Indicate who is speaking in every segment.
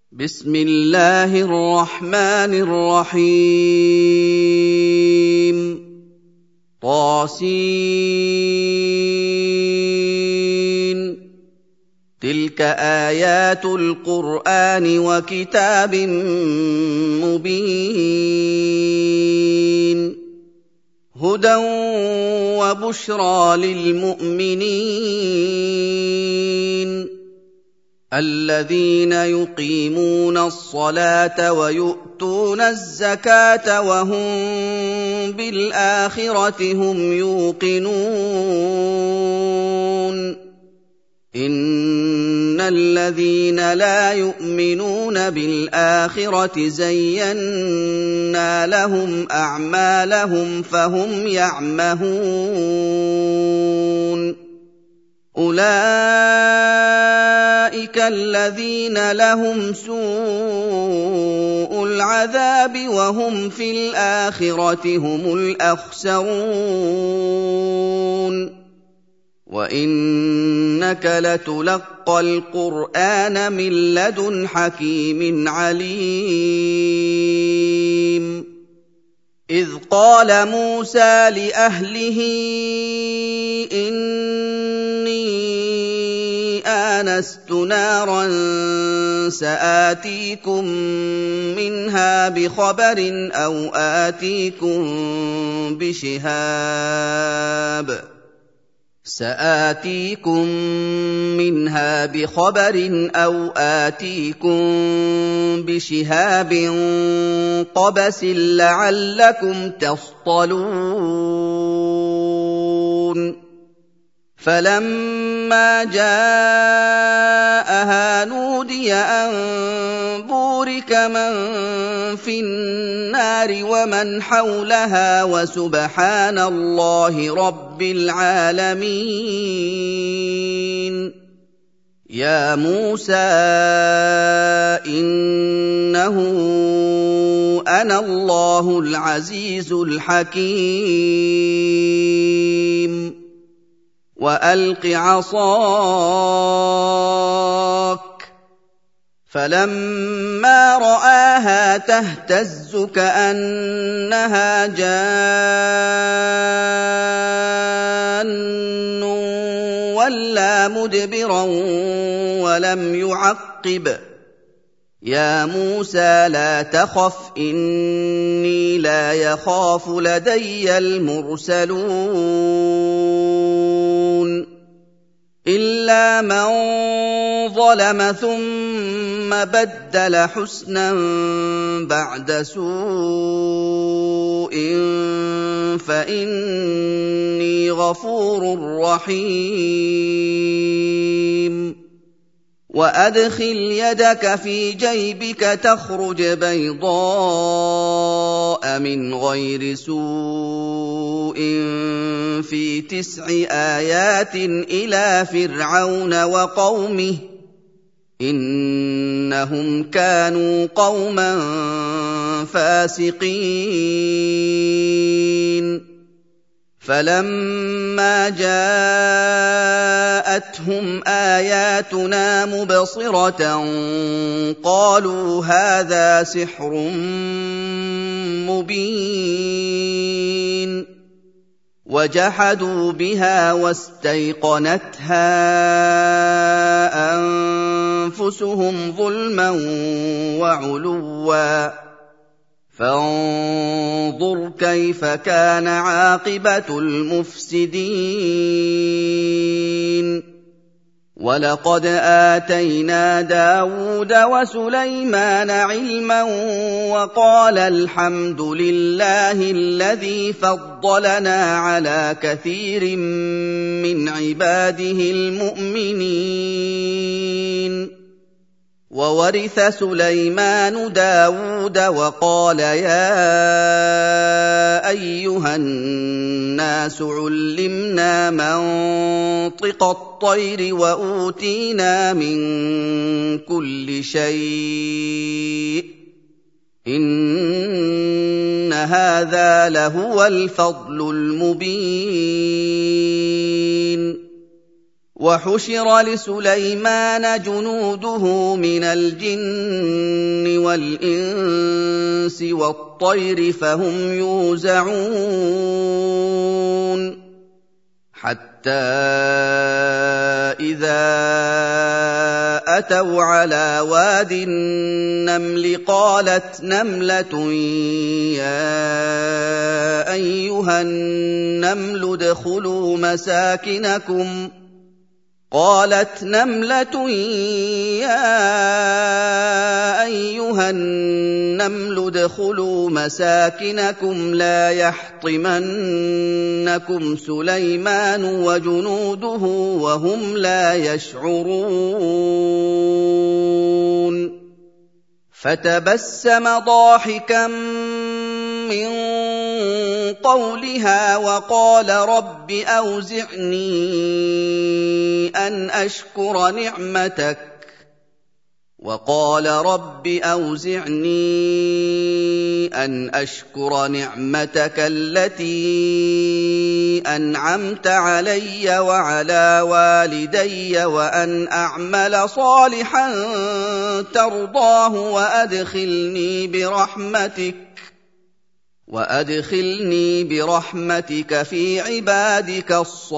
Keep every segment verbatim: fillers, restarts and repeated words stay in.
Speaker 1: بسم الله الرحمن الرحيم طاسين تلك آيات القرآن وكتاب مبين هدى وبشرى للمؤمنين الذين يقيمون الصلاة ويؤتون الزكاة وهم بالآخرة هم يوقنون إن الذين لا يؤمنون بالآخرة زينا لهم أعمالهم فهم يعمهون أولئك الذين لهم سوء العذاب وهم في الآخرة هم الأخسرون وإنك لتلقى القرآن من لدن حكيم عليم إذ قال موسى لأهله إني آنست نارا سآتيكم منها بخبر أو آتيكم بشهاب سآتيكم منها بخبر أو آتيكم بشهاب قبس لعلكم تصطلون فلما جاءها نودي أن بورك من في النار ومن حولها وسبحان الله رب العالمين يا موسى إنه أنا الله العزيز الحكيم وألق عصاك فلما رآها تهتز كأنها جان ولا مدبرا ولم يعقب يا موسى لا تخف إني لا يخاف لدي المرسلون إلا من ظلم ثم بدل حسنا بعد سوء فإني غفور رحيم وأدخل يدك في جيبك تخرج بيضاء من غير سوء في تسع آيات إلى فرعون وقومه إنهم كانوا قوما فاسقين فلما جاءتهم آياتنا مبصرة قالوا هذا سحر مبين وجحدوا بها واستيقنتها أنفسهم ظلما وعلوا فانظر كيف كان عاقبة المفسدين ولقد آتينا داود وسليمان علما وقال الحمد لله الذي فضلنا على كثير من عباده المؤمنين وورث سليمان داود وقال يا أيها الناس علمنا منطق الطير وأوتينا من كل شيء إن هذا لهو الفضل المبين وحشر لسليمان جنوده من الجن والإنس والطير فهم يوزعون حتى إذا أتوا على واد النمل قالت نملة يا أيها النمل ادخلوا مساكنكم قالت نملة يا أيها النمل ادخلوا مساكنكم لا يحطمنكم سليمان وجنوده وهم لا يشعرون فتبسم ضاحكا من قولها وقال رب أوزعني أن أشكر نعمتك وقال رب أوزعني أن أشكر نعمتك التي أنعمت علي وعلى والدي وأن أعمل صالحا ترضاه وأدخلني برحمتك وأدخلني برحمتك في عبادك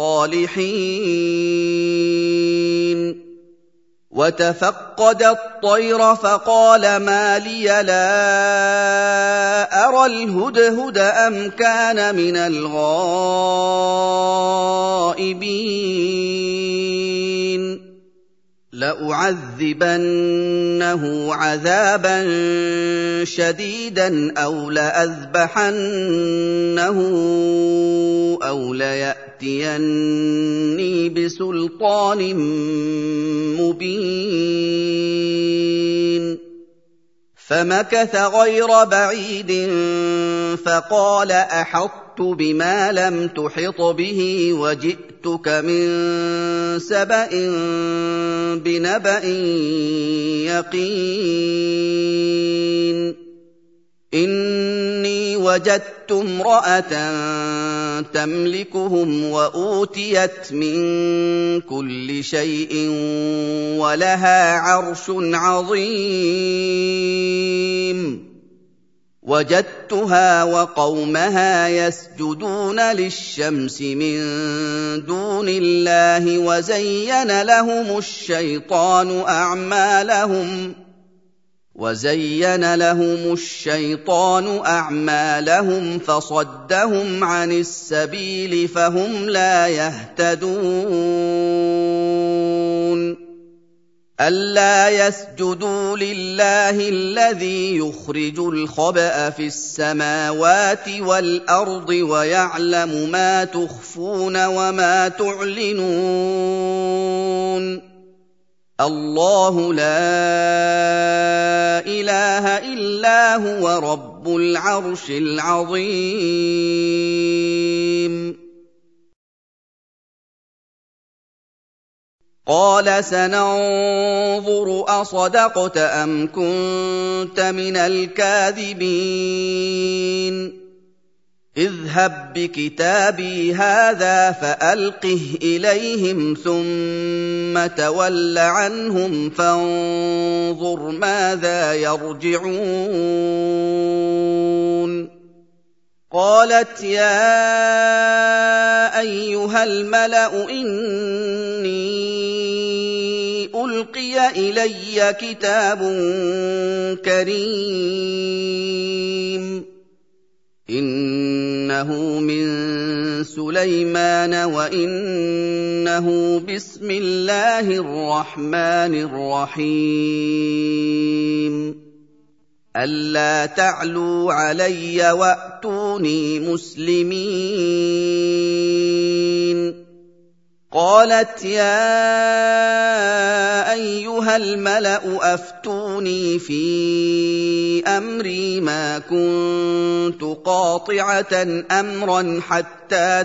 Speaker 1: الصالحين وتفقد الطير فقال ما لي لا أرى الهدهد أم كان من الغائبين لأعذبنه عذابا شديدا أو لأذبحنه أو ليأتيني بسلطان مبين فمكث غير بعيد فقال أحطت بما لم تحط به وجئتك من سبأ بنبأ يقين إني وجدت امرأة تملكهم وأوتيت من كل شيء ولها عرش عظيم وجدتها وقومها يسجدون للشمس من دون الله وزين لهم الشيطان أعمالهم وزين لهم الشيطان أعمالهم فصدهم عن السبيل فهم لا يهتدون ألا يسجدوا لله الذي يخرج الخبأ في السماوات والأرض ويعلم ما تخفون وما تعلنون الله لا إله إلا هو رب العرش العظيم قال سننظر أصدقت أم كنت من الكاذبين اذهب بكتابي هذا فألقه إليهم ثم تول عنهم فانظر ماذا يرجعون قالت يا أيها الملأ إني ألقي إلي كتاب كريم إنه من سليمان وإنه بسم الله الرحمن الرحيم ألا تعلوا علي وأتوني مسلمين قالت يا أيها الملأ أفتوني في أمري ما كنت قاطعة أمرا حتى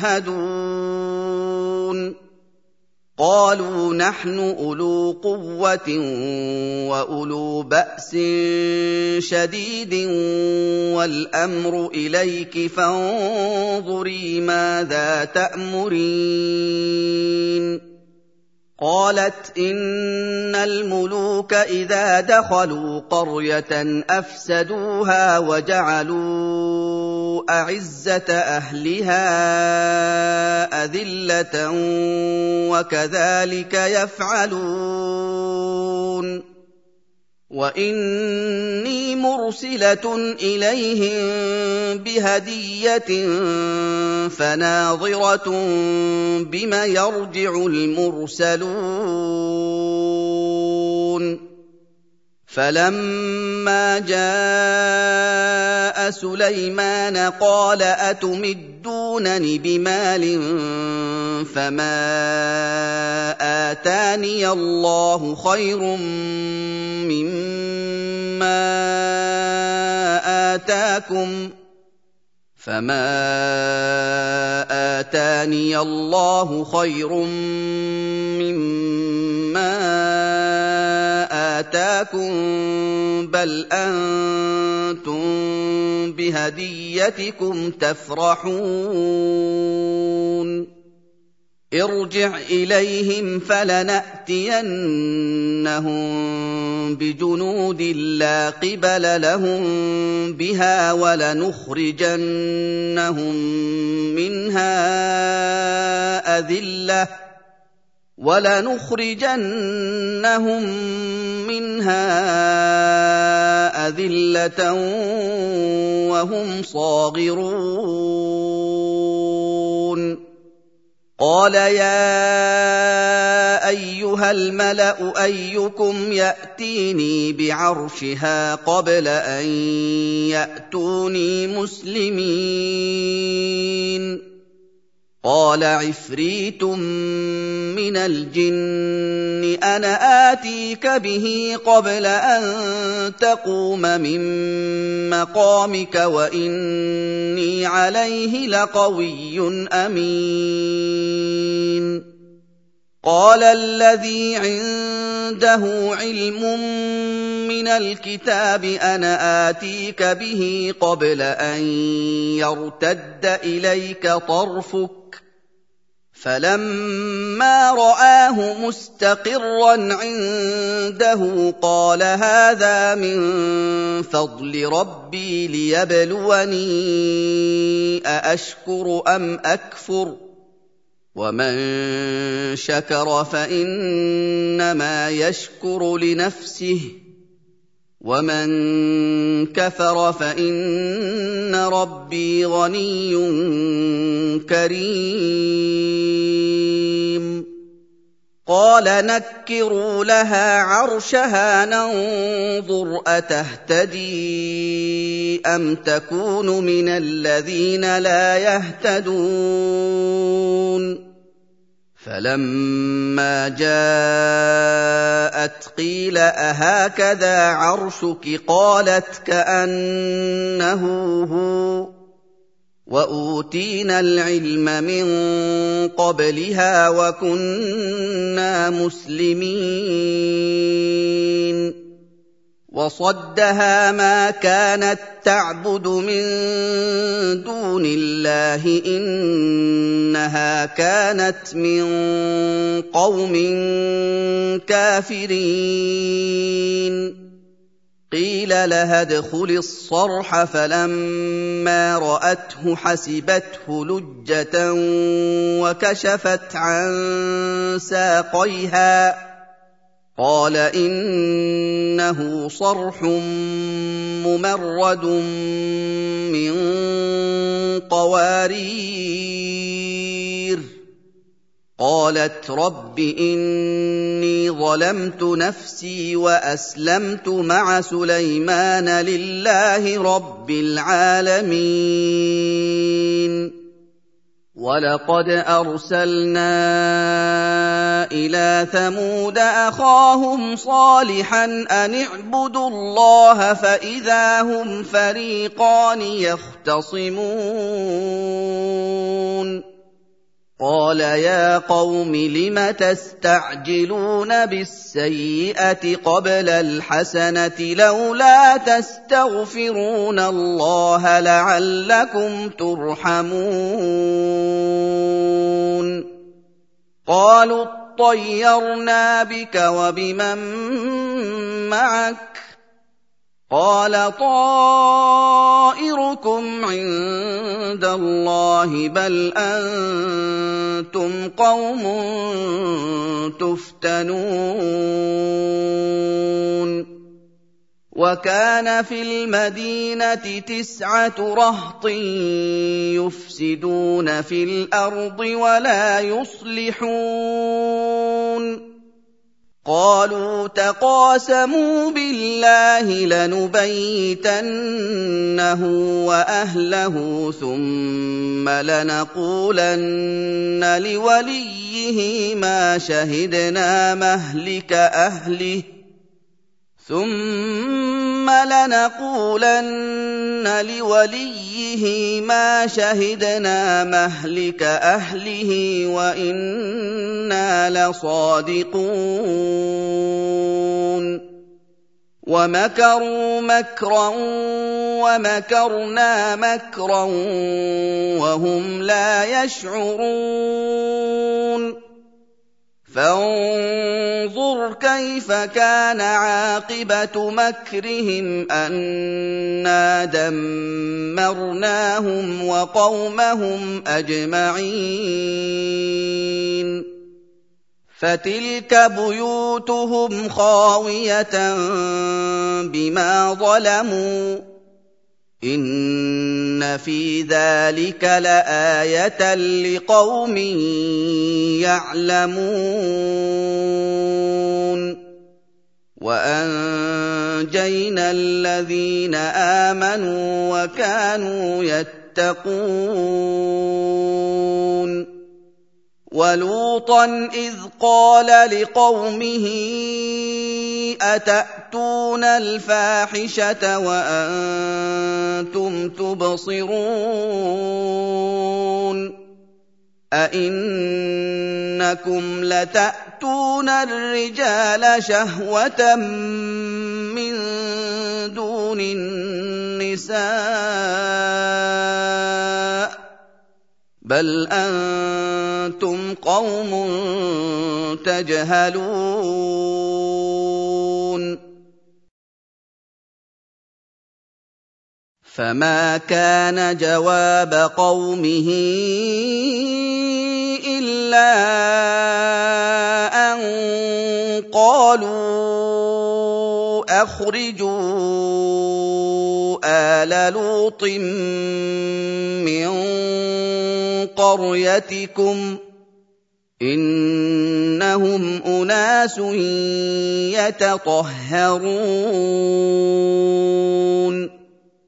Speaker 1: تشهدون قالوا نحن أولو قوة وأولو بأس شديد والأمر إليك فانظري ماذا تأمرين قالت إن الملوك إذا دخلوا قرية أفسدوها وجعلوا أعزة أهلها أذلة وكذلك يفعلون وإني مرسلة إليهم بهدية فناظرة بم يرجع المرسلون فلما جاء سليمان قال أتمدونني بمال فما آتاني الله خير مما آتاكم فما آتاني الله خير مما آتاكم بل أنتم بهديتكم تفرحون ارجع إليهم فلنأتينهم بجنود لا قبل لهم بها ولنخرجنهم منها أذلة ولنخرجنهم منها أذلة وهم صاغرون قال يا أيها الملأ أيكم يأتيني بعرشها قبل أن يأتوني مسلمين قال عفريت من الجن أنا آتيك به قبل أن تقوم من مقامك وإني عليه لقوي أمين قال الذي عنده علم من الكتاب أنا آتيك به قبل أن يرتد إليك طرفك فلما رآه مستقرا عنده قال هذا من فضل ربي ليبلوني أأشكر أم أكفر ومن شكر فإنما يشكر لنفسه ومن كفر فإن ربي غني كريم قال نكروا لها عرشها ننظر أتهتدي أم تكون من الذين لا يهتدون فلما جاءت قيل أهكذا عرشك قالت كأنه هو وأوتينا العلم من قبلها وكنا مسلمين وصدها ما كانت تعبد من دون الله إنها كانت من قوم كافرين قيل لها ادخل الصرح فلما رأته حسبته لجة وكشفت عن ساقيها قال إنه صرح ممرد من قوارير قالت رب إني ظلمت نفسي وأسلمت مع سليمان لله رب العالمين وَلَقَدْ أَرْسَلْنَا إِلَىٰ ثَمُودَ أَخَاهُمْ صَالِحًا أَنِ اعْبُدُوا اللَّهَ فَإِذَا هُمْ فَرِيقَانِ يَخْتَصِمُونَ قَالَ يَا قَوْمِ لِمَ تَسْتَعْجِلُونَ بِالسَّيِّئَةِ قَبْلَ الْحَسَنَةِ لَوْلَا تَسْتَغْفِرُونَ اللَّهَ لَعَلَّكُمْ تُرْحَمُونَ قَالُوا طَيَّرْنَا بِكَ وَبِمَن مَّعَكَ ۚ قَالَ طَائِرُكُمْ عِندَ اللَّهِ ۖ بَلْ أَنتُمْ قَوْمٌ تُفْتَنُونَ وَكَانَ فِي الْمَدِينَةِ تِسْعَةُ رَهْطٍ يُفْسِدُونَ فِي الْأَرْضِ وَلَا يُصْلِحُونَ قَالُوا تَقَاسَمُوا بِاللَّهِ لَنُبَيِّتَنَّهُ وَأَهْلَهُ ثُمَّ لَنَقُولَنَّ لِوَلِيِّهِ مَا شَهِدْنَا مَهْلِكَ أَهْلِهِ ثُمَّ لَنَقُولَنَّ لِوَلِيِّهِ مَا شَهِدْنَا مَهْلِكَ أَهْلِهِ وَإِنَّا لَصَادِقُونَ وَمَكَرُوا مَكْرًا وَمَكَرْنَا مَكْرًا وَهُمْ لَا يَشْعُرُونَ فَانظُرْ كَيْفَ كَانَ عَاقِبَةُ مَكْرِهِمْ أَنَّا دَمَّرْنَاهُمْ وَقَوْمَهُمْ أَجْمَعِينَ فَتِلْكَ بُيُوتُهُمْ خَاوِيَةً بِمَا ظَلَمُوا ۗ إِنَّ فِي ذَٰلِكَ لَآيَةً لِقَوْمٍ يَعْلَمُونَ وَأَنجَيْنَا الَّذِينَ آمَنُوا وَكَانُوا يَتَّقُونَ وَلُوطًا إِذْ قَالَ لِقَوْمِهِ أَتَأْتُونَ الْفَاحِشَةَ وَأَنتُمْ تُبْصِرُونَ أَئِنَّكُمْ لَتَأْتُونَ الرِّجَالَ شَهْوَةً مِّن دُونِ النِّسَاءِ ۚ بَلْ أَنتُمْ قَوْمٌ تَجْهَلُونَ فَمَا كَانَ جَوَابَ قَوْمِهِ إِلَّا أَن قَالُوا أَخْرِجُوا آلَ لُوطٍ مِّن قَرْيَتِكُمْ ۖ إِنَّهُمْ أُنَاسٌ يَتَطَهَّرُونَ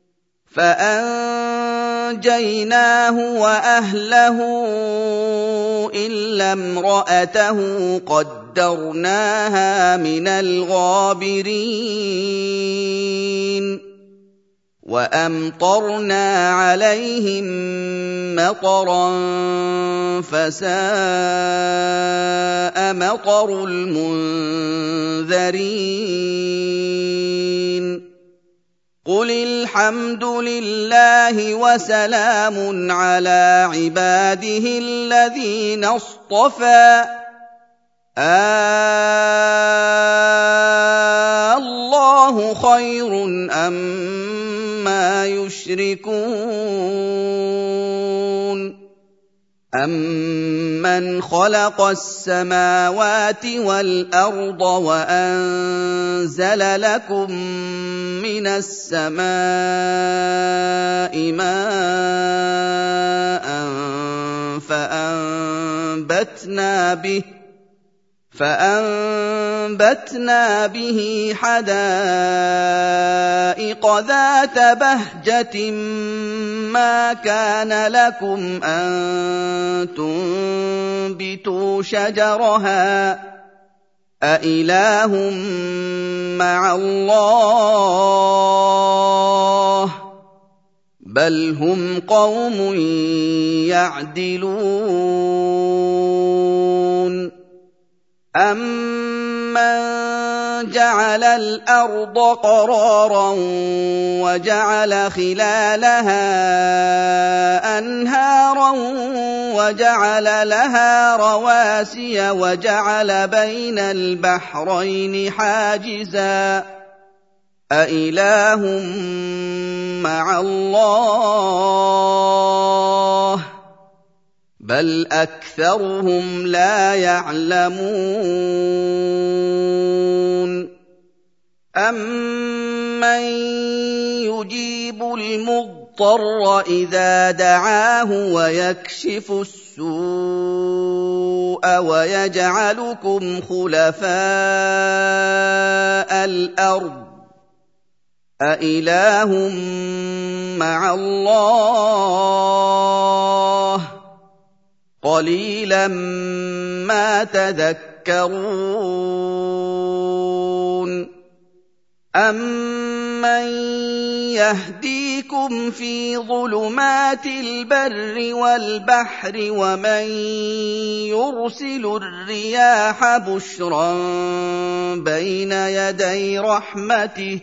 Speaker 1: فَأَنجَيْنَاهُ وَأَهْلَهُ إِلَّا امْرَأَتَهُ قَدَّرْنَاهَا مِنَ الْغَابِرِينَ وَأَمْطَرْنَا عَلَيْهِم مَّطَرًا فَسَاءَ مَطَرُ الْمُنذَرِينَ قُلِ الْحَمْدُ لِلَّهِ وَسَلَامٌ عَلَىٰ عِبَادِهِ الَّذِينَ اصْطَفَىٰ آللَّهُ خَيْرٌ أَمَّا يُشْرِكُونَ أَمَّنْ خَلَقَ السَّمَاوَاتِ وَالْأَرْضَ وَأَنزَلَ لَكُم مِّنَ السَّمَاءِ مَاءً فَأَنبَتْنَا بِهِ فَأَنبَتْنَا بِهِ حَدَائِقَ ذَاتَ بَهْجَةٍ مَّا كَانَ لَكُمْ أَن تُنبِتُوا شَجَرَهَا ۗ أَإِلَٰهٌ مَّعَ اللَّهِ ۚ بَلْ هُمْ قَوْمٌ يَعْدِلُونَ أَمَّن جعل الأرض قرارا وجعل خلالها أنهارا وجعل لها رواسي وجعل بين البحرين حاجزا أإله مع الله بل أكثرهم لا يعلمون أمن يجيب المضطر إذا دعاه ويكشف السوء ويجعلكم خلفاء الأرض أإله مع الله قليلا ما تذكرون أمن يهديكم في ظلمات البر والبحر ومن يرسل الرياح بشرا بين يدي رحمته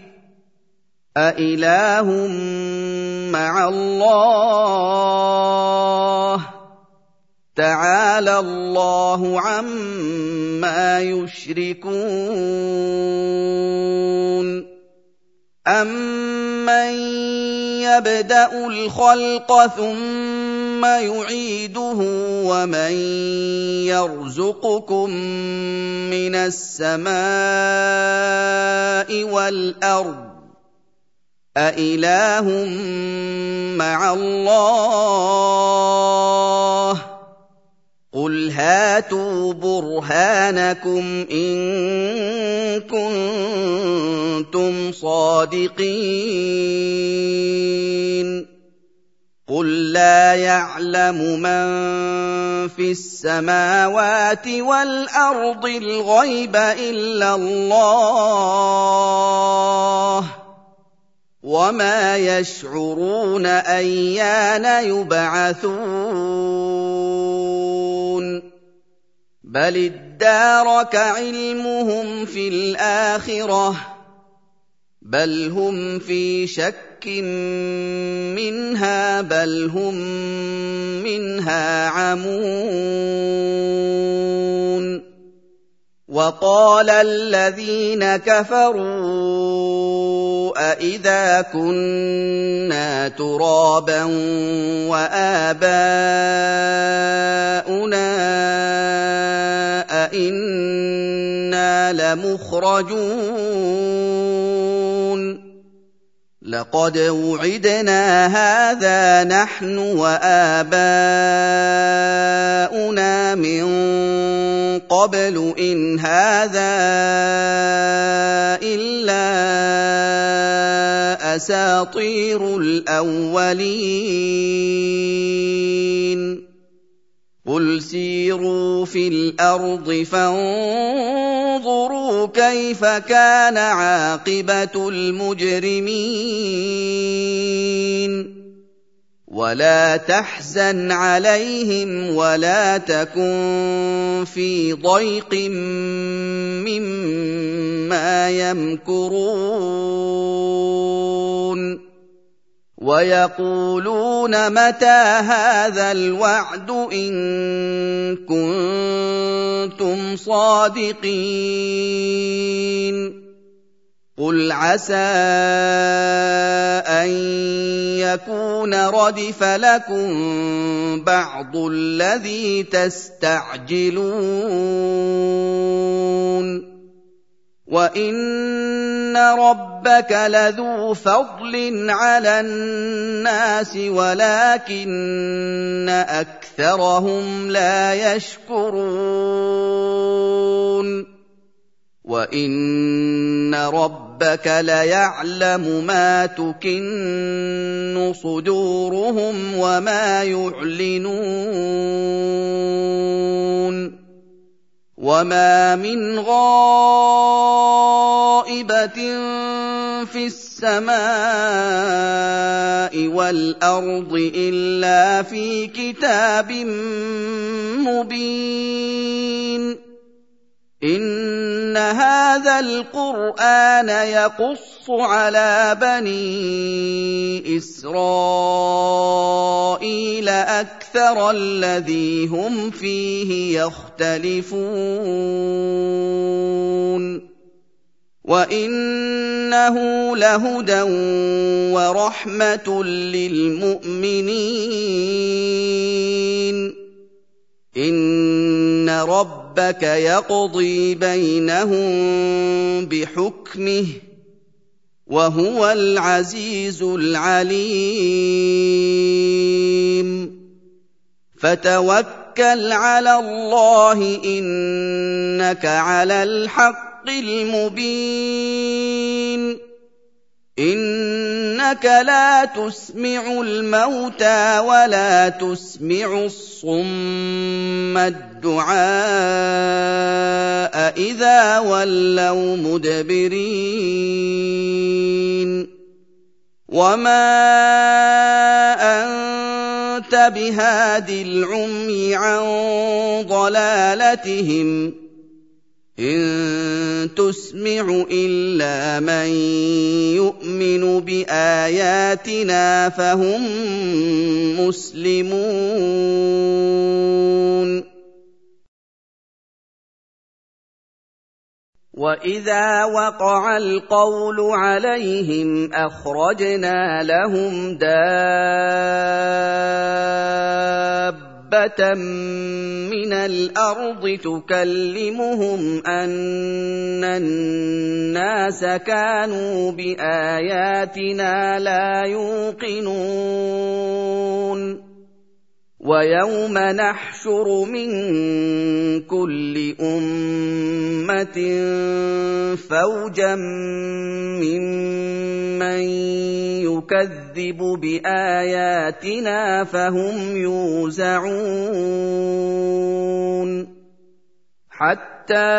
Speaker 1: أإله مع الله تعالى الله عما يشركون أمن يبدأ الخلق ثم يعيده ومن يرزقكم من السماء والأرض أإله مع الله قل هاتوا برهانكم إن كنتم صادقين قل لا يعلم من في السماوات والأرض الغيب إلا الله وما يشعرون أيان يبعثون بل ادارك علمهم في الآخرة بل هم في شك منها بل هم منها عمون وقال الذين كفروا أإذا كنا ترابا وآباؤنا أإنا لمخرجون لقد وعدنا هذا نحن وآباؤنا من قبل إن هذا إلا أساطير الأولين قل سيروا في الأرض فانظروا كيف كان عاقبة المجرمين ولا تحزن عليهم ولا تكن في ضيق مما يمكرون ويقولون متى هذا الوعد إن كنتم صادقين قل عسى أن يكون ردف لكم بعض الذي تستعجلون وإن ربك لذو فضل على الناس ولكن أكثرهم لا يشكرون وإن ربك ليعلم ما تكن صدورهم وما يعلنون وما من غائبة في السماء والأرض إلا في كتاب مبين إِنَّ هَٰذَا الْقُرْآنَ يَقُصُّ عَلَىٰ بَنِي إِسْرَائِيلَ أَكْثَرَ الَّذِي هُمْ فِيهِ يَخْتَلِفُونَ وَإِنَّهُ لَهُدًى وَرَحْمَةٌ لِّلْمُؤْمِنِينَ إِنَّ رَبَّكَ يَقْضِي بَيْنَهُم بِحُكْمِهِ وَهُوَ الْعَزِيزُ الْعَلِيمُ فَتَوَكَّلْ عَلَى اللَّهِ إِنَّكَ عَلَى الْحَقِّ الْمُبِينِ إِنَّكَ لَا تُسْمِعُ الْمَوْتَىٰ وَلَا تُسْمِعُ الصُّمَّ الدُّعَاءَ إِذَا وَلَّوْا مُدْبِرِينَ وَمَا أَنتَ بِهَادِ الْعُمْيِ عَن ضَلَالَتِهِمْ ۖ إِن تُسْمِعُ إِلَّا مَن يُؤْمِنُ بِآيَاتِنَا فَهُم مُّسْلِمُونَ وَإِذَا وَقَعَ الْقَوْلُ عَلَيْهِمْ أَخْرَجْنَا لَهُمْ دَابَّةً مِّنَ الْأَرْضِ تُكَلِّمُهُمْ أَنَّ النَّاسَ كَانُوا بِآيَاتِنَا لَا يُوقِنُونَ وَيَوْمَ نَحْشُرُ مِن كُلِّ أُمَّةٍ فَوْجًا مِّمَّن يُكَذِّبُ بِآيَاتِنَا فَهُمْ يُوزَعُونَ حَتَّىٰ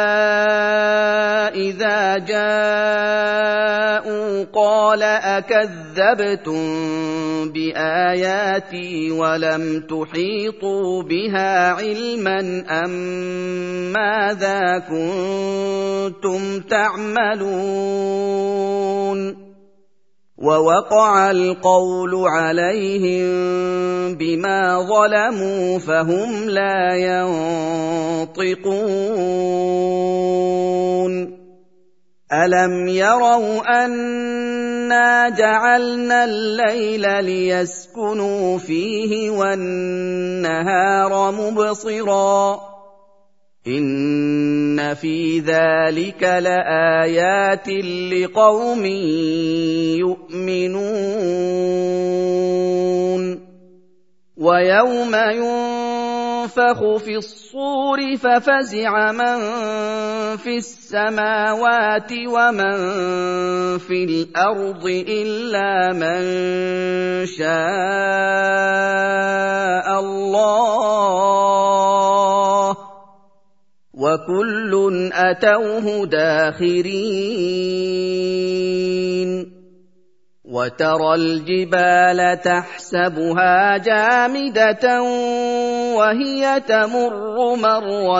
Speaker 1: إِذَا جَاءُوا قَالَ أَكَذَّبْتُم بِآيَاتِي وَلَمْ تُحِيطُوا بِهَا عِلْمًا أَمَّاذَا كُنتُمْ تَعْمَلُونَ وَوَقَعَ الْقَوْلُ عَلَيْهِم بِمَا ظَلَمُوا فَهُمْ لَا يَنطِقُونَ أَلَمْ يَرَوْا أَنَّا جَعَلْنَا اللَّيْلَ لِيَسْكُنُوا فِيهِ وَالنَّهَارَ مُبْصِرًا ۚ إِنَّ فِي ذَٰلِكَ لَآيَاتٍ لِّقَوْمٍ يُؤْمِنُونَ وَيَوْمَ يُنفَخُ فِي الصُّورِ فَفَزِعَ مَن فِي السَّمَاوَاتِ وَمَن فِي الْأَرْضِ إِلَّا مَن شَاءَ اللَّهُ ۖ وَكُلٌّ أَتَوْهُ دَاخِرِينَ وَتَرَى الْجِبَالَ تَحْسَبُهَا جَامِدَةً وَهِيَ تَمُرُّ مَرَّ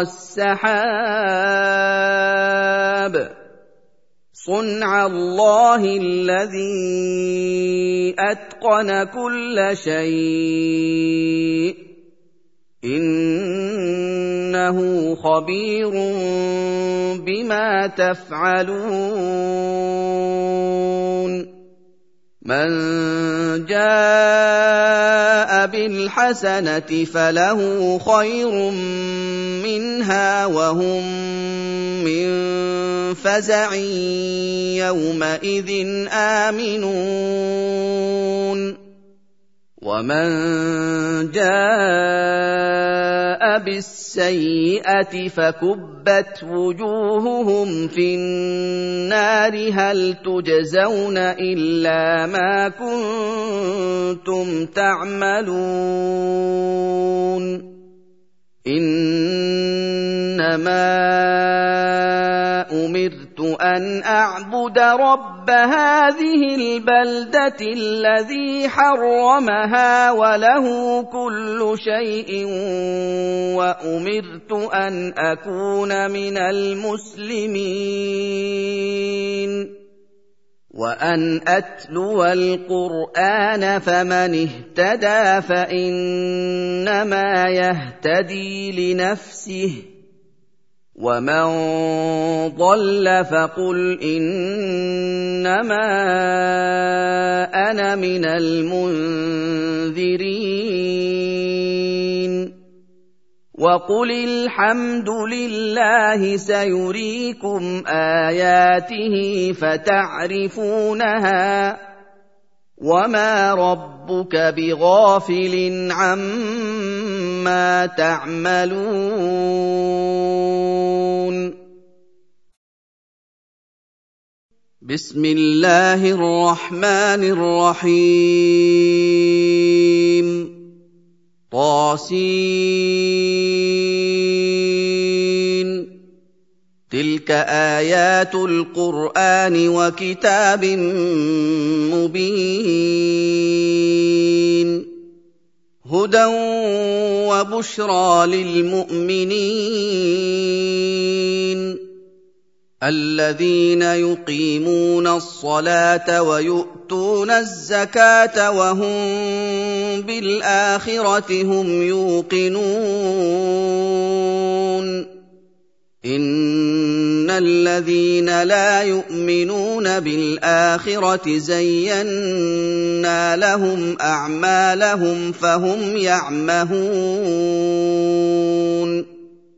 Speaker 1: السَّحَابِ صُنْعَ اللَّهِ الَّذِي أَتْقَنَ كُلَّ شَيْءٍ ۚ إِنَّهُ خَبِيرٌ بِمَا تَفْعَلُونَ مَن جَاءَ بِالْحَسَنَةِ فَلَهُ خَيْرٌ مِّنْهَا وَهُم مِّن فَزَعٍ يَوْمَئِذٍ آمِنُونَ وَمَن جَاءَ بِالسَّيِّئَةِ فَكُبَّتْ وُجُوهُهُمْ فِي النَّارِ هَلْ تُجْزَوْنَ إِلَّا مَا كُنتُمْ تَعْمَلُونَ إِنَّمَا أُمِرْتُ أُمِرْتُ أَنْ أَعْبُدَ رَبَّ هَٰذِهِ الْبَلْدَةِ الَّذِي حَرَّمَهَا وَلَهُ كُلُّ شَيْءٍ وَأُمِرْتُ أَنْ أَكُونَ مِنَ الْمُسْلِمِينَ وَأَنْ أَتْلُوَ الْقُرْآنَ فَمَنِ اهْتَدَىٰ فَإِنَّمَا يَهْتَدِي لِنَفْسِهِ وَمَن ضَلَّ فَقُلْ إِنَّمَا أَنَا مِنَ الْمُنذِرِينَ وَقُلِ الْحَمْدُ لِلَّهِ سَيُرِيكُمْ آيَاتِهِ فَتَعْرِفُونَهَا وَمَا رَبُّكَ بِغَافِلٍ عَمَّا تَعْمَلُونَ بِسْمِ اللَّهِ الرَّحْمَٰنِ الرَّحِيمِ طاسين تلك آيات القرآن وكتاب مبين هدى وبشرى للمؤمنين الذين يقيمون الصلاة ويؤتون الزكاة وهم بالآخرة هم يوقنون إن الذين لا يؤمنون بالآخرة زينا لهم أعمالهم فهم يعمهون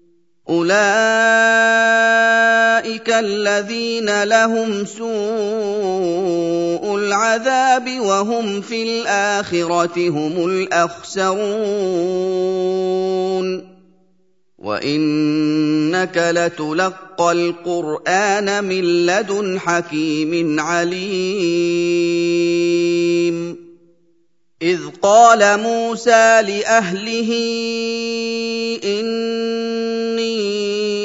Speaker 1: أولئك الذين لهم سوء العذاب وهم في الآخرة هم الأخسرون وإنك لتلقى القرآن من لدن حكيم عليم إذ قال موسى لأهله إني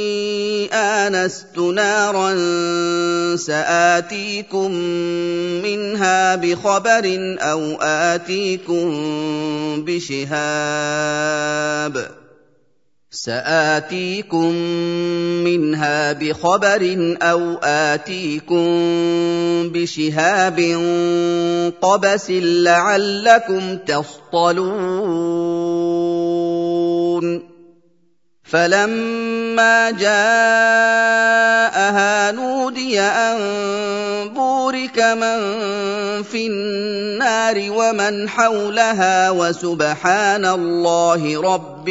Speaker 1: آنست نارا سآتيكم منها بخبر أو آتيكم بشهاب سآتيكم منها بخبر أو آتيكم بشهاب قبس لعلكم تصطلون فلما جاءها نودي أن بورك من في النار ومن حولها وسبحان الله رب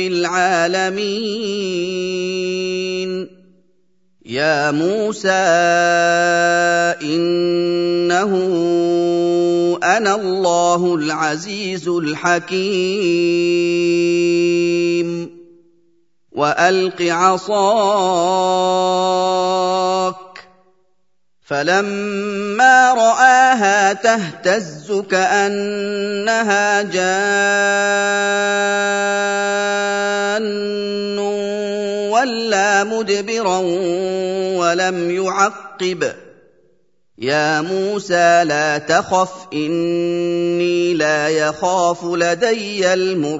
Speaker 1: العالمين يا موسى إنه أنا الله العزيز الحكيم وألق عصاك فلما رآها تهتز كأنها جان ولا مدبرا ولم يعقب يا موسى لا تخف إني لا يخاف لدي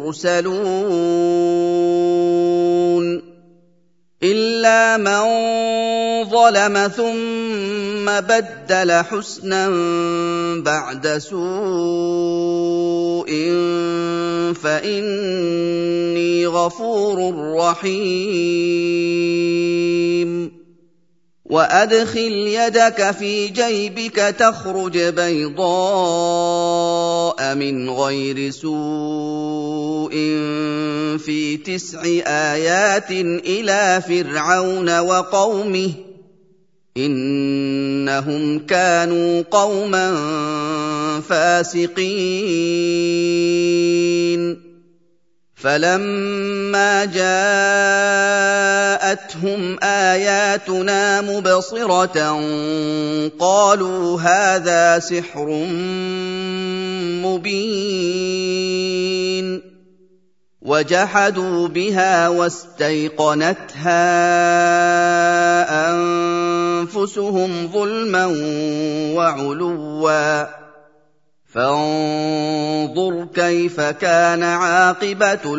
Speaker 1: المرسلون إلا من ظلم ثم بدل حسنا بعد سوء فإني غفور رحيم وأدخل يدك في جيبك تخرج بيضاء من غير سوء في تسع آيات إلى فرعون وقومه إنهم كانوا قوما فاسقين فلما جاءتهم آياتنا مبصرة قالوا هذا سحر مبين وجحدوا بها واستيقنتها أنفسهم أنفسهم ظلما وعلوا فانظر كيف كان عاقبة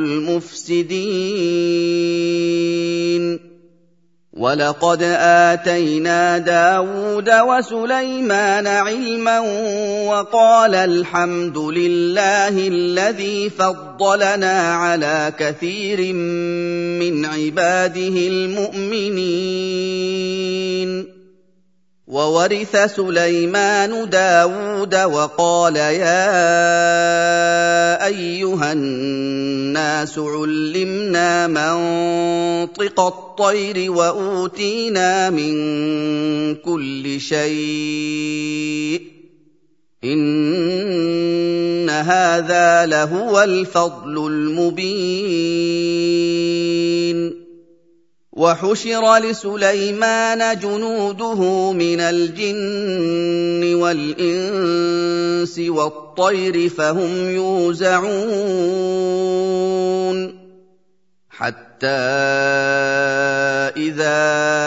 Speaker 1: المفسدين ولقد آتينا داود وسليمان علما وقال الحمد لله الذي فضلنا على كثير من عباده المؤمنين وورث سليمان داود وقال يا أيها الناس علمنا منطق الطير وأوتينا من كل شيء إن هذا لهو الفضل المبين وحشر لسليمان جنوده من الجن والإنس والطير فهم يوزعون حتى إذا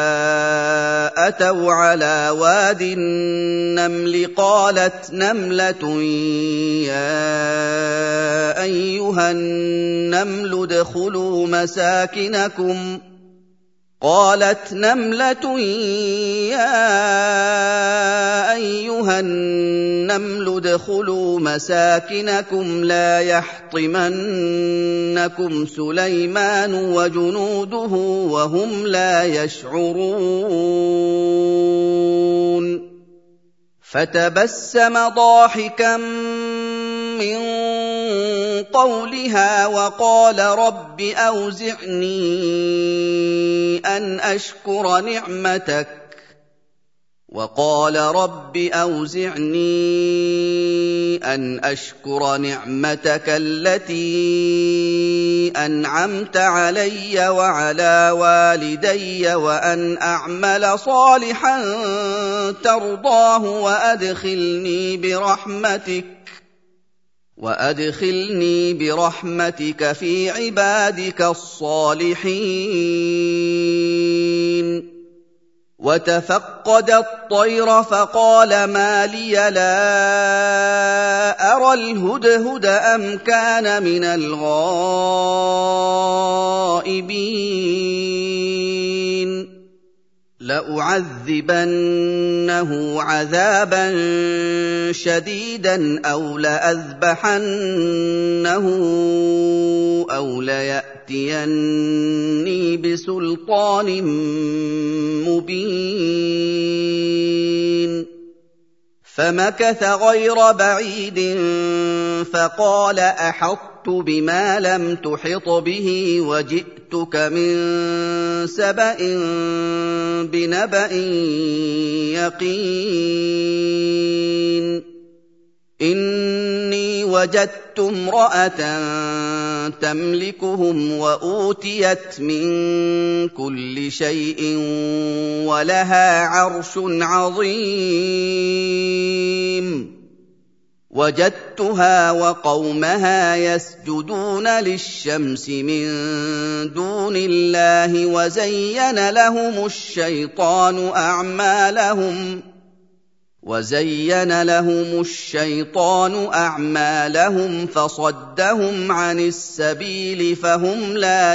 Speaker 1: أتوا على واد النمل قالت نملة يا أيها النمل ادخلوا مساكنكم قالت نملة يا أيها النمل ادخلوا مساكنكم لا يحطمنكم سليمان وجنوده وهم لا يشعرون فتبسم ضاحكا من قولها وقال رب أوزعني أن أشكر نعمتك وقال رب أوزعني أن أشكر نعمتك التي أنعمت علي وعلى والدي وأن أعمل صالحا ترضاه وأدخلني برحمتك وأدخلني برحمتك في عبادك الصالحين وتفقد الطير فقال ما لي لا أرى الهدهد أم كان من الغائبين لأعذبنه عذابا شديدا أو لأذبحنه أو ليأتيني بسلطان مبين فمكث غير بعيد فقال أحطت بما لم تحط به وجئتك من سبأ بنبأ يقين إني وجدت امرأة تملكهم وأوتيت من كل شيء ولها عرش عظيم وجدتها وقومها يسجدون للشمس من دون الله وزين لهم الشيطان أعمالهم وزين لهم الشيطان أعمالهم فصدهم عن السبيل فهم لا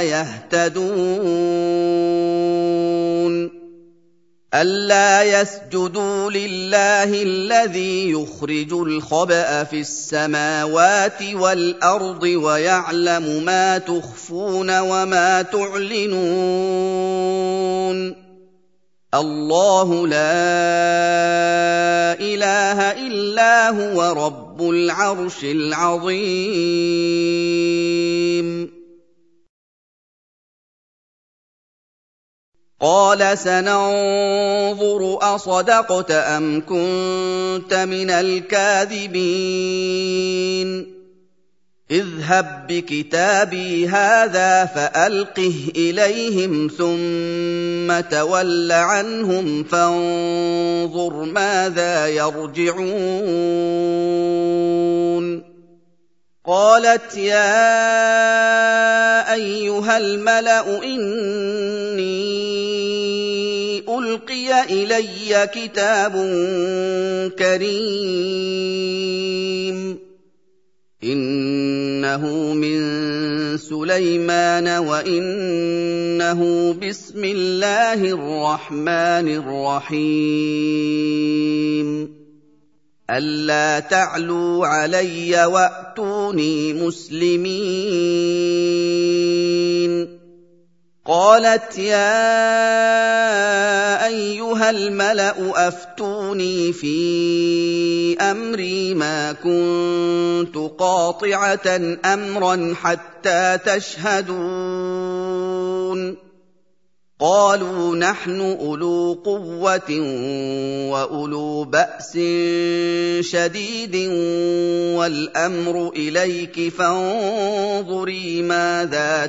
Speaker 1: يهتدون ألا يسجدوا لله الذي يخرج الخبأ في السماوات والأرض ويعلم ما تخفون وما تعلنون الله لا إله إلا هو رب العرش العظيم قال سننظر أصدقت أم كنت من الكاذبين اذهب بكتابي هذا فألقه إليهم ثم تول عنهم فانظر ماذا يرجعون قالت يا أيها الملأ إني ألقي إلي كتاب كريم إنه من سليمان وإنه بسم الله الرحمن الرحيم ألا تعلوا علي وأتوني مسلمين قالت يا أيها الملأ أفتوني في أمري ما كنت قاطعة أمرا حتى تشهدون قالوا نحن أولو قوة وأولو بأس شديد والأمر إليك فانظري ماذا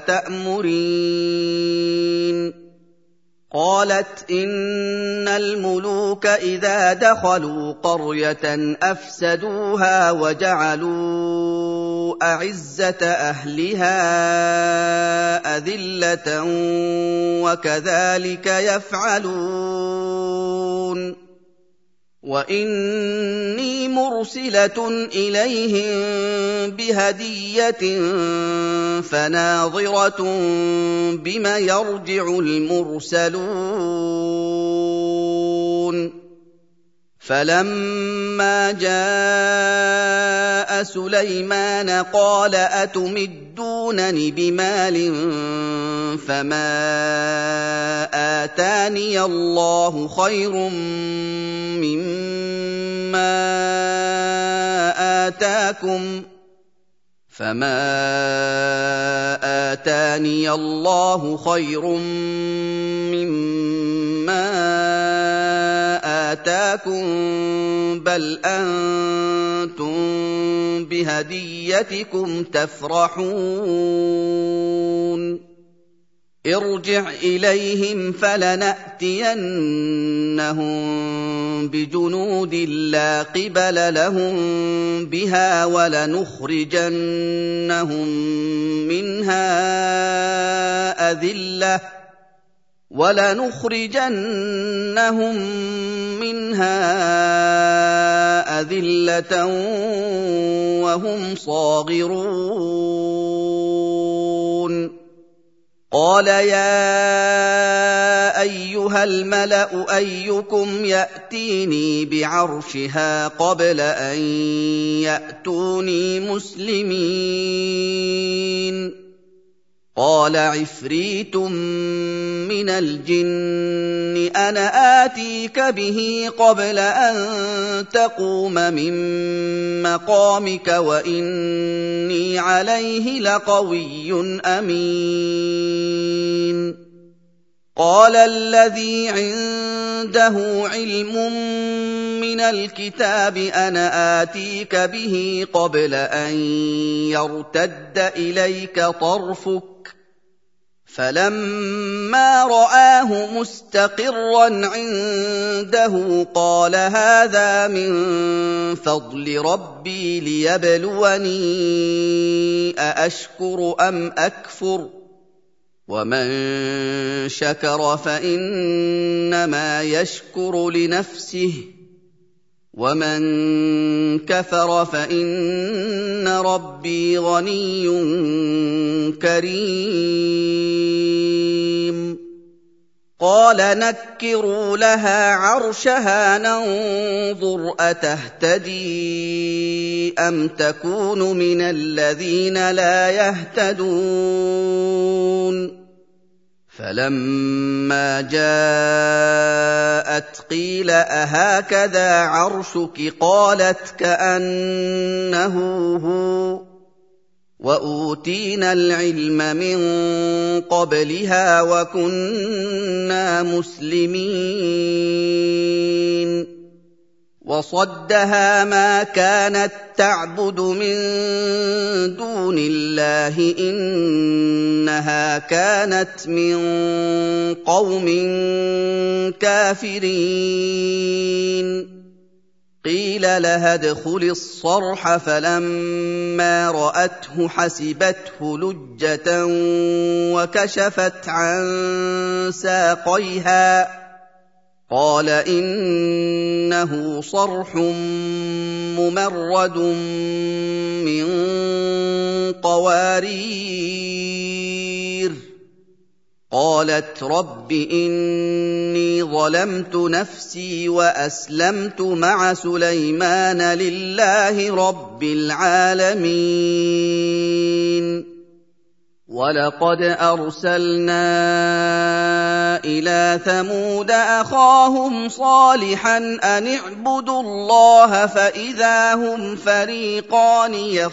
Speaker 1: تأمرين قالت إن الملوك إذا دخلوا قرية أفسدوها وجعلوا أعزة أهلها أذلة وكذلك يفعلون وإني مرسلة إليهم بهدية فناظرة بم يرجع المرسلون فلما جاء سليمان قال أتمدونني بمال فما آتاني الله خير مما آتاكم فما آتاني الله خير مما آتاكم بل أنتم بهديتكم تفرحون ارجع إليهم فلنأتينهم بجنود لا قبل لهم بها ولنخرجنهم منها أذلة ولنخرجنهم منها أذلة وهم صاغرون قال يا أيها الملأ أيكم يأتيني بعرشها قبل أن يأتوني مسلمين قال عفريت من الجن أنا آتيك به قبل أن تقوم من مقامك وإني عليه لقوي أمين قال الذي عنده علم من الكتاب أنا آتيك به قبل أن يرتد إليك طرفك فلما رآه مستقرا عنده قال هذا من فضل ربي ليبلوني أأشكر أم أكفر ومن شكر فإنما يشكر لنفسه ومن كفر فإن ربي غني كريم قال نكروا لها عرشها ننظر أتهتدي أم تكون من الذين لا يهتدون فلما جاءت قيل أهكذا عرشك قالت كأنه هو وأوتينا العلم من قبلها وكنا مسلمين وصدها ما كانت تعبد من دون الله إنها كانت من قوم كافرين قيل لها ادخل الصرح فلما رأته حسبته لجة وكشفت عن ساقيها قَالَ إِنَّهُ صَرْحٌ مُّمَرَّدٌ مِّن قَوَارِيرَ قَالَتْ رَبِّ إِنِّي ظَلَمْتُ نَفْسِي وَأَسْلَمْتُ مَعَ سُلَيْمَانَ لِلَّهِ رَبِّ الْعَالَمِينَ وَلَقَدْ أَرْسَلْنَا إِلَىٰ ثَمُودَ أَخَاهُمْ صَالِحًا أَنِ اعْبُدُوا اللَّهَ فَإِذَا هُمْ فَرِيقَانِ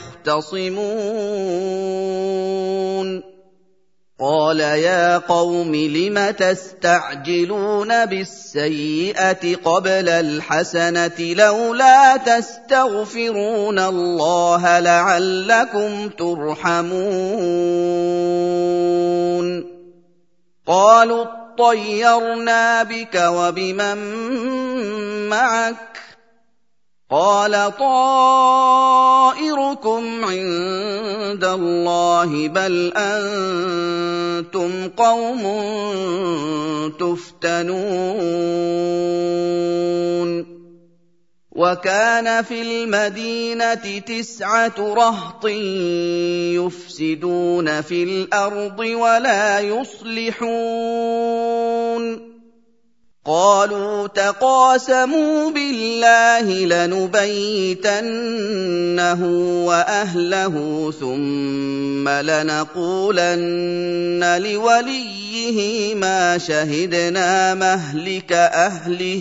Speaker 1: يَخْتَصِمُونَ قَالَ يَا قَوْمِ لِمَ تَسْتَعْجِلُونَ بِالسَّيِّئَةِ قَبْلَ الْحَسَنَةِ لَوْلَا تَسْتَغْفِرُونَ اللَّهَ لَعَلَّكُمْ تُرْحَمُونَ قَالُوا اطَّيَّرْنَا بِكَ وَبِمَن مَّعَكَ قَالَ طَائِرُكُمْ عِندَ اللَّهِ بَلْ أَنتُمْ قَوْمٌ تُفْتَنُونَ وَكَانَ فِي الْمَدِينَةِ تِسْعَةُ رَهْطٍ يُفْسِدُونَ فِي الْأَرْضِ وَلَا يُصْلِحُونَ قَالُوا تَقَاسَمُوا بِاللَّهِ لَنُبَيِّتَنَّهُ وَأَهْلَهُ ثُمَّ لَنَقُولَنَّ لِوَلِيِّهِ مَا شَهِدْنَا مَهْلِكَ أَهْلِهِ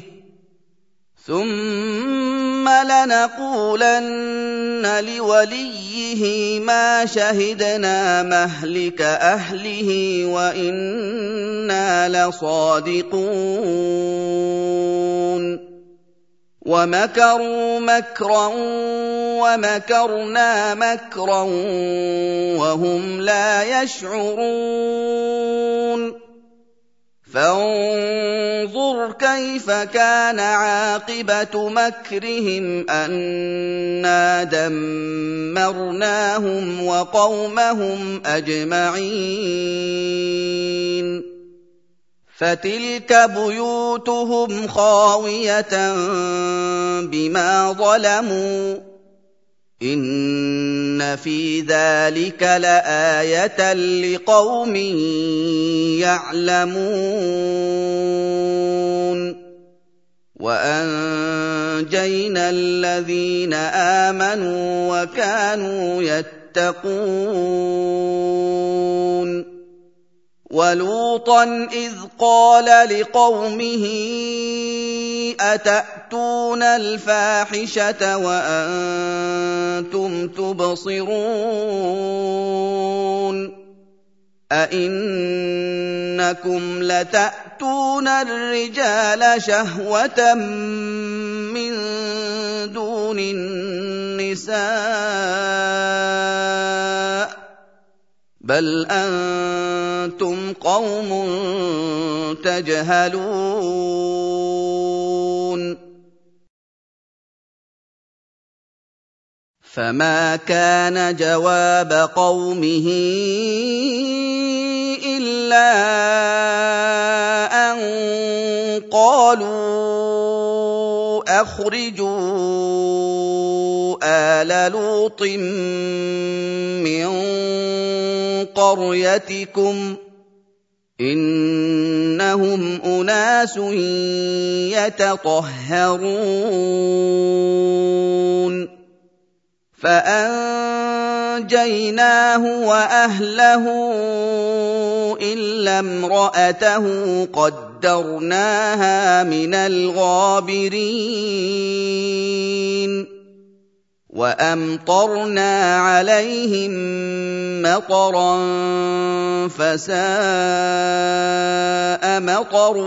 Speaker 1: ثُمَّ لَنَقُولَنَّ لِوَلِيِّهِ مَا شَهِدْنَا مَهْلِكَ أَهْلِهِ وَإِنَّا لَصَادِقُونَ وَمَكَرُوا مَكْرًا وَمَكَرْنَا مَكْرًا وَهُمْ لَا يَشْعُرُونَ فانظُرْ كَيْفَ كَانَ عَاقِبَةُ مَكْرِهِمْ أَنَّا دَمَّرْنَاهُمْ وَقَوْمَهُمْ أَجْمَعِينَ فَتِلْكَ بُيُوتُهُمْ خَاوِيَةً بِمَا ظَلَمُوا إِنَّ فِي ذَلِكَ لَآيَةً لِقَوْمٍ يَعْلَمُونَ وَأَنجَيْنَا الَّذِينَ آمَنُوا وَكَانُوا يَتَّقُونَ وَلُوطًا إِذْ قَالَ لِقَوْمِهِ أَتَأْتُونَ الْفَاحِشَةَ وَأَنتُمْ تُبْصِرُونَ أَئِنَّكُمْ لَتَأْتُونَ الرِّجَالَ شَهْوَةً مِّن دُونِ النِّسَاءِ بَلْ أَنتُمْ قَوْمٌ تَجْهَلُونَ فَمَا كَانَ جَوَابَ قَوْمِهِ إِلَّا أَن قَالُوا أَخْرِجُوا آلَ لُوطٍ مِّن قَرْيَتِكُمْ إِنَّهُمْ أُنَاسٌ يَتَطَهَّرُونَ فَأَنجَيْنَاهُ وَأَهْلَهُ إِلَّا امْرَأَتَهُ قَدَّرْنَاهَا مِنَ الْغَابِرِينَ وَأَمْطَرْنَا عَلَيْهِم مَّطَرًا فَسَاءَ مَطَرُ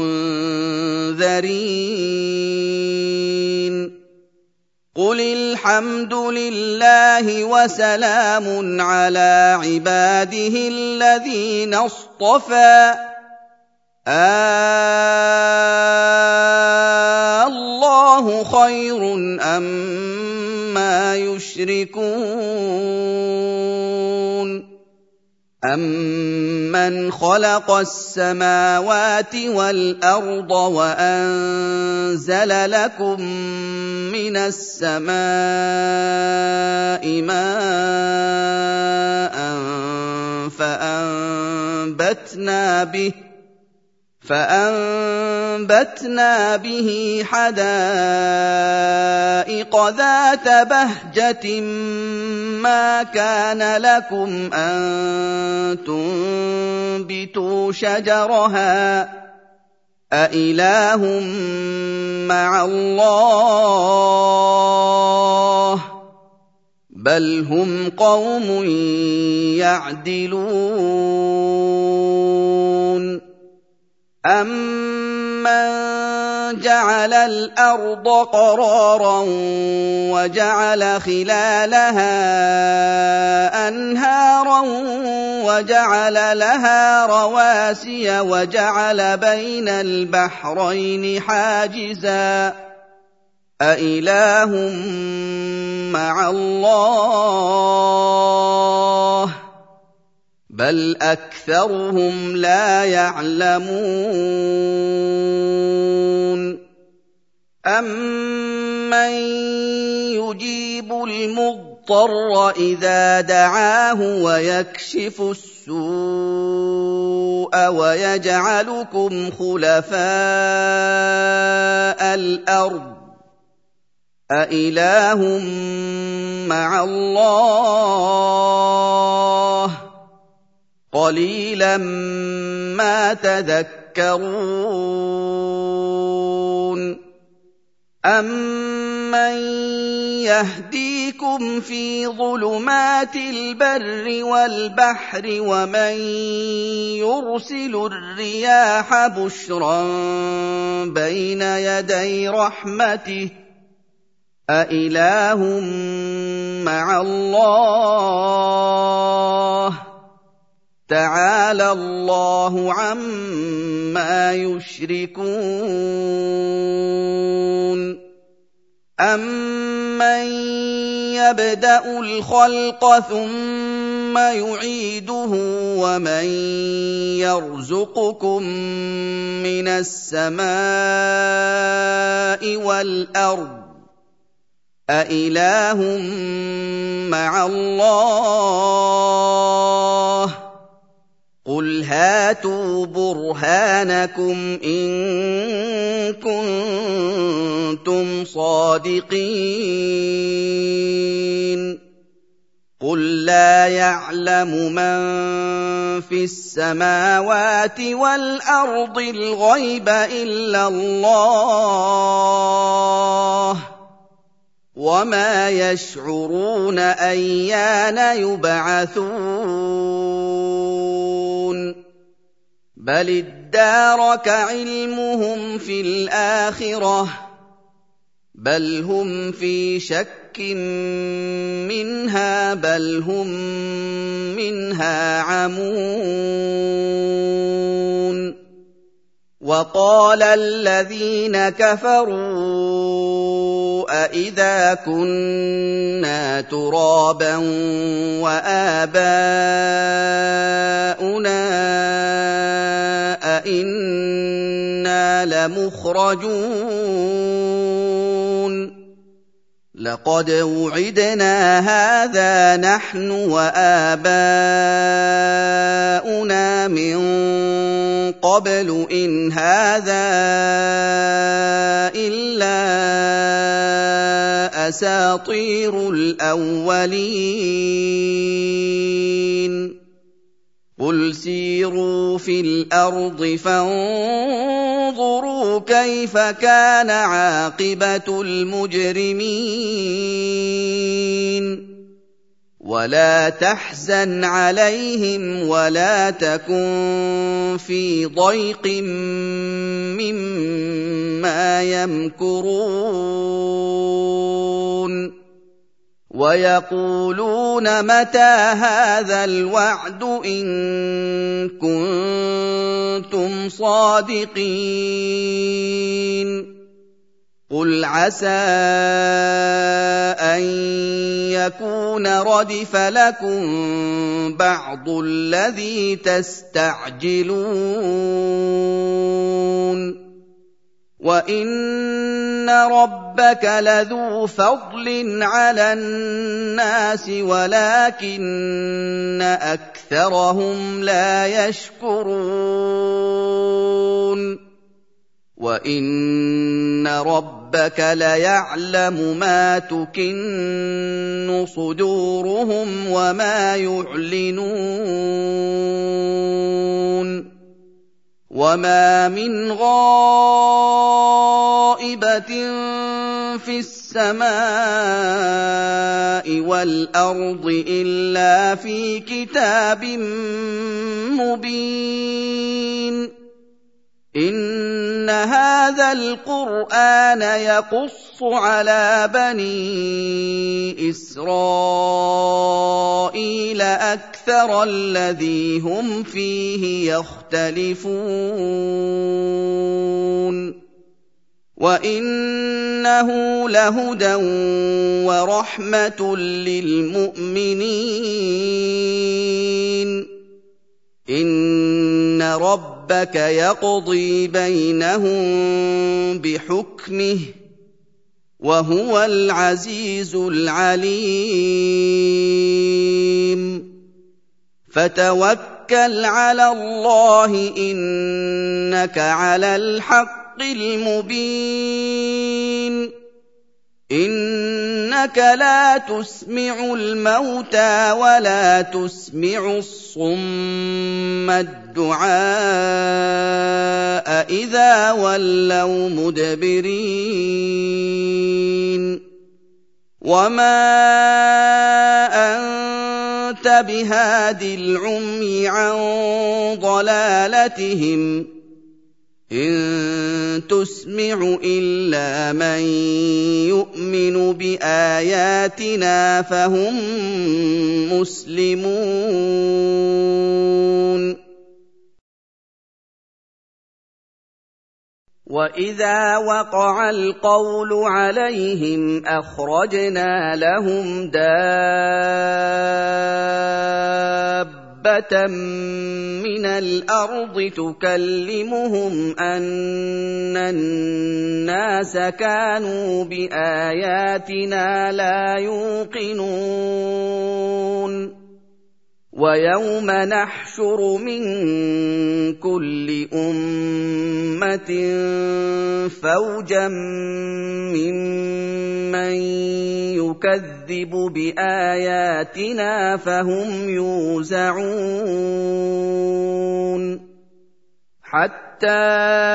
Speaker 1: الْمُنذَرِينَ قُلِ الْحَمْدُ لِلَّهِ وَسَلَامٌ عَلَىٰ عِبَادِهِ الَّذِينَ اصْطَفَىٰ آللَّهُ خَيْرٌ أَمَّا يُشْرِكُونَ أَمَّنْ خَلَقَ السَّمَاوَاتِ وَالْأَرْضَ وَأَنزَلَ لَكُم مِّنَ السَّمَاءِ مَاءً فَأَنبَتْنَا بِهِ فَأَنبَتْنَا بِهِ حَدَائِقَ ذَاتَ بَهْجَةٍ مَّا كَانَ لَكُمْ أَن تُنبِتُوا شَجَرَهَا ۗ أَإِلَٰهٌ مَّعَ اللَّهِ ۚ بَلْ هُمْ قَوْمٌ يَعْدِلُونَ أَمَّن جَعَلَ الْأَرْضَ قَرَارًا وَجَعَلَ خِلَالَهَا أَنْهَارًا وَجَعَلَ لَهَا رَوَاسِيَ وَجَعَلَ بَيْنَ الْبَحْرَيْنِ حَاجِزًا ۗ أَإِلَٰهٌ مَّعَ اللَّهِ ۚ بَلْ أَكْثَرُهُمْ لَا يَعْلَمُونَ أَمَّن يُجِيبُ الْمُضْطَرَّ إِذَا دَعَاهُ وَيَكْشِفُ السُّوءَ وَيَجْعَلُكُمْ خُلَفَاءَ الْأَرْضِ ۗ أَإِلَٰهٌ مَّعَ اللَّهِ ۚ قَلِيلًا مَّا تَذَكَّرُونَ أَمَّن يَهْدِيكُمْ فِي ظُلُمَاتِ الْبَرِّ وَالْبَحْرِ وَمَن يُرْسِلُ الرِّيَاحَ بُشْرًا بَيْنَ يَدَيْ رَحْمَتِهِ ۗ أَإِلَٰهٌ مَّعَ اللَّهِ ۚ تَعَالَى اللَّهُ عَمَّا يُشْرِكُونَ أَمَّن يَبْدَأُ الْخَلْقَ ثُمَّ يُعِيدُهُ وَمَن يَرْزُقُكُم مِّنَ السَّمَاءِ وَالْأَرْضِ ۗ أَإِلَٰهٌ مَّعَ اللَّهِ ۚ قُلْ هَاتُوا بُرْهَانَكُمْ إِن كُنتُمْ صَادِقِينَ قُل لَّا يَعْلَمُ مَن فِي السَّمَاوَاتِ وَالْأَرْضِ الْغَيْبَ إِلَّا اللَّهُ ۚ وَمَا يَشْعُرُونَ أَيَّانَ يُبْعَثُونَ بَلِ ادَّارَكَ عِلْمُهُمْ فِي الْآخِرَةِ ۚ بَلْ هُمْ فِي شَكٍّ مِّنْهَا بَلْ هُم مِّنْهَا عَمُونَ وَقَالَ الَّذِينَ كَفَرُوا أَإِذَا كُنَّا تُرَابًا وَآبَاؤُنَا أَإِنَّا لَمُخْرَجُونَ لَقَدْ وُعِدْنَا هَٰذَا نَحْنُ وَآبَاؤُنَا مِن قَبْلُ إِنْ هَٰذَا إِلَّا أَسَاطِيرُ الْأَوَّلِينَ قُلْ سِيرُوا فِي الْأَرْضِ فَانظُرُوا كَيْفَ كَانَ عَاقِبَةُ الْمُجْرِمِينَ وَلَا تَحْزَنْ عَلَيْهِمْ وَلَا تَكُن فِي ضَيْقٍ مِّمَّا يَمْكُرُونَ وَيَقُولُونَ مَتَىٰ هَٰذَا الْوَعْدُ إِن كُنتُمْ صَادِقِينَ قُلْ عَسَىٰ أَن يكون ردف لكم بعض الذي تستعجلون وَإِنَّ رَبَّكَ لَذُو فَضْلٍ عَلَى النَّاسِ وَلَٰكِنَّ أَكْثَرَهُمْ لَا يَشْكُرُونَ وَإِنَّ رَبَّكَ لَيَعْلَمُ مَا تُكِنُّ صُدُورُهُمْ وَمَا يُعْلِنُونَ وَمَا مِنْ غَائِبَةٍ فِي السَّمَاءِ وَالْأَرْضِ إِلَّا فِي كِتَابٍ مُّبِينٍ إِنَّ هَٰذَا الْقُرْآنَ يَقُصُّ عَلَىٰ بَنِي إِسْرَائِيلَ أَكْثَرَ الَّذِي هُمْ فِيهِ يَخْتَلِفُونَ وَإِنَّهُ لَهُدًى وَرَحْمَةٌ لِّلْمُؤْمِنِينَ إِنَّ رَبَّكَ يَقْضِي بَيْنَهُم بِحُكْمِهِ وَهُوَ الْعَزِيزُ الْعَلِيمُ فَتَوَكَّلْ عَلَى اللَّهِ إِنَّكَ عَلَى الْحَقِّ الْمُبِينِ إِنَّكَ لَا تُسْمِعُ الْمَوْتَىٰ وَلَا تُسْمِعُ الصُّمَّ الدُّعَاءَ إِذَا وَلَّوْا مُدْبِرِينَ وَمَا أَنتَ بِهَادِ الْعُمْيِ عَن ضَلَالَتِهِمْ ۖ إِن تُسْمِعُ إِلَّا مَن يُؤْمِنُ بِآيَاتِنَا فَهُم مُّسْلِمُونَ وَإِذَا وَقَعَ الْقَوْلُ عَلَيْهِمْ أَخْرَجْنَا لَهُمْ دَابَّةً مِّنَ الْأَرْضِ تُكَلِّمُهُمْ أَنَّ النَّاسَ كَانُوا بِآيَاتِنَا لَا يُوقِنُونَ وَيَوْمَ نَحْشُرُ مِن كُلِّ أُمَّةٍ فَوْجًا مِّمَّن يُكَذِّبُ بِآيَاتِنَا فَهُمْ يُوزَعُونَ حَتَّىٰ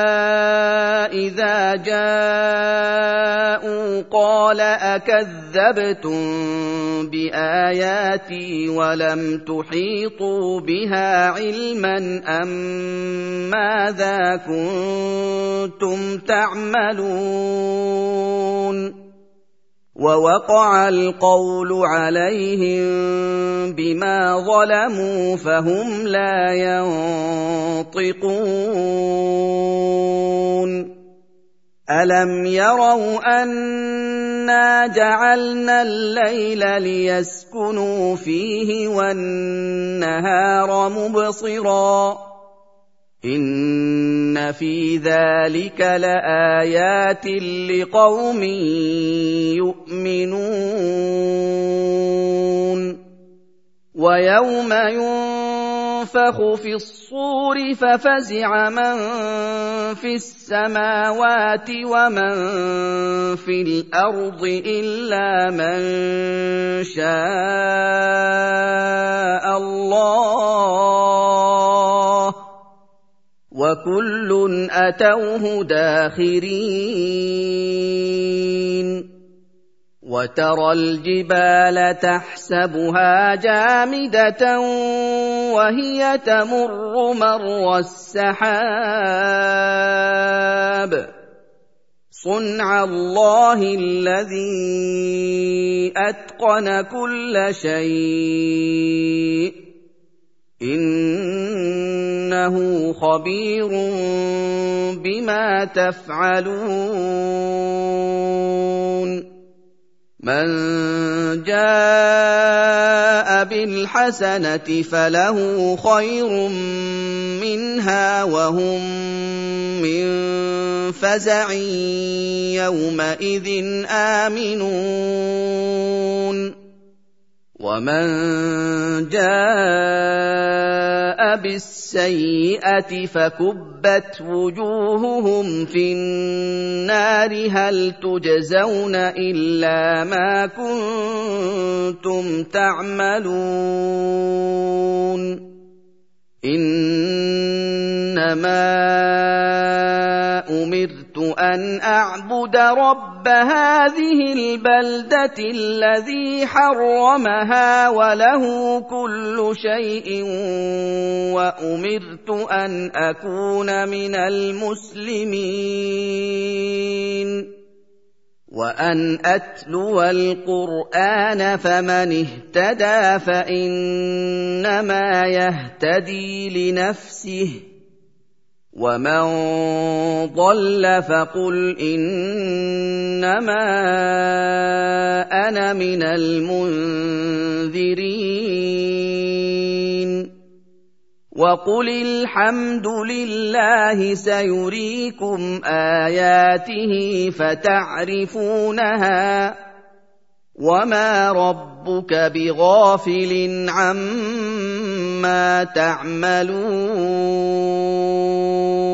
Speaker 1: إِذَا جَاءُوا قَالَ أَكَذَّبْتُم بِآيَاتِي وَلَمْ تُحِيطُوا بِهَا عِلْمًا أَم مَّاذَا كُنتُمْ تَعْمَلُونَ وَوَقَعَ الْقَوْلُ عَلَيْهِم بِمَا ظَلَمُوا فَهُمْ لَا يَنطِقُونَ أَلَمْ يَرَوْا أَنَّا جَعَلْنَا اللَّيْلَ لِيَسْكُنُوا فِيهِ وَالنَّهَارَ مُبْصِرًا إِنَّ فِي ذَلِكَ لَآيَاتٍ لِقَوْمٍ يُؤْمِنُونَ وَيَوْمَ يُنفَخُ فِي الصُّورِ فَفَزِعَ مَن فِي السَّمَاوَاتِ وَمَن فِي الْأَرْضِ إِلَّا مَن شَاءَ اللَّهُ وَكُلٌّ أَتَوْهُ دَاخِرِينَ وَتَرَى الْجِبَالَ تَحْسَبُهَا جَامِدَةً وَهِيَ تَمُرُّ مَرَّ السَّحَابِ صُنْعَ اللَّهِ الَّذِي أَتْقَنَ كُلَّ شَيْءٍ إِنَّهُ خَبِيرٌ بِمَا تَفْعَلُونَ مَن جَاءَ بِالْحَسَنَةِ فَلَهُ خَيْرٌ مِّنْهَا وَهُم مِّن فَزَعٍ يَوْمَئِذٍ آمِنُونَ وَمَن جَاءَ بِالسَّيِّئَةِ فَكُبَّتْ وُجُوهُهُمْ فِي النَّارِ هَلْ تُجْزَوْنَ إِلَّا مَا كُنتُمْ تَعْمَلُونَ إِنَّمَا أُمِرْتُ أَنْ أَعْبُدَ رَبَّ هَٰذِهِ الْبَلْدَةِ الَّذِي حَرَّمَهَا وَلَهُ كُلُّ شَيْءٍ وَأُمِرْتُ أَنْ أَكُونَ مِنَ الْمُسْلِمِينَ وَأَنْ أَتْلُوَ الْقُرْآنَ فَمَنِ اهْتَدَىٰ فَإِنَّمَا يَهْتَدِي لِنَفْسِهِ وَمَن ضَلَّ فَقُلْ إِنَّمَا أَنَا مِنَ الْمُنذِرِينَ وَقُلِ الْحَمْدُ لِلَّهِ سَيُرِيكُمْ آيَاتِهِ فَتَعْرِفُونَهَا وَمَا رَبُّكَ بِغَافِلٍ عَمَّا تَعْمَلُونَ